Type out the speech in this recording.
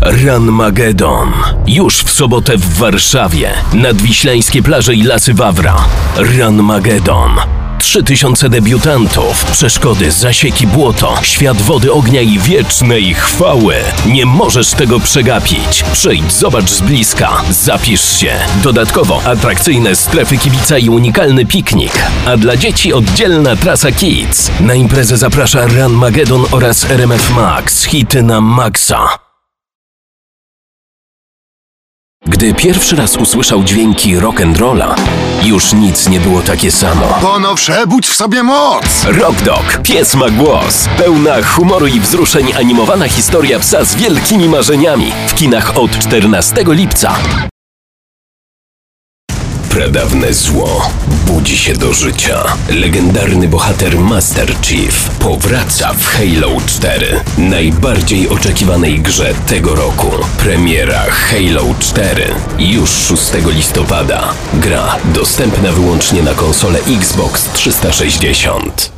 Ranmagedon. Już w sobotę w Warszawie. Nadwiślańskie plaże i lasy Wawra. Ranmagedon. 3000 debiutantów, przeszkody, zasieki, błoto, świat wody, ognia i wiecznej chwały. Nie możesz tego przegapić. Przyjdź, zobacz z bliska, zapisz się. Dodatkowo atrakcyjne strefy kibica i unikalny piknik. A dla dzieci oddzielna trasa Kids. Na imprezę zaprasza Ranmagedon oraz RMF Max. Hity na maksa. Gdy pierwszy raz usłyszał dźwięki rock'n'rolla, już nic nie było takie samo. Ponowsze, budź w sobie moc! Rock Dog. Pies ma głos. Pełna humoru i wzruszeń animowana historia psa z wielkimi marzeniami. W kinach od 14 lipca. Pradawne zło budzi się do życia. Legendarny bohater Master Chief powraca w Halo 4. Najbardziej oczekiwanej grze tego roku. Premiera Halo 4. Już 6 listopada. Gra dostępna wyłącznie na konsolę Xbox 360.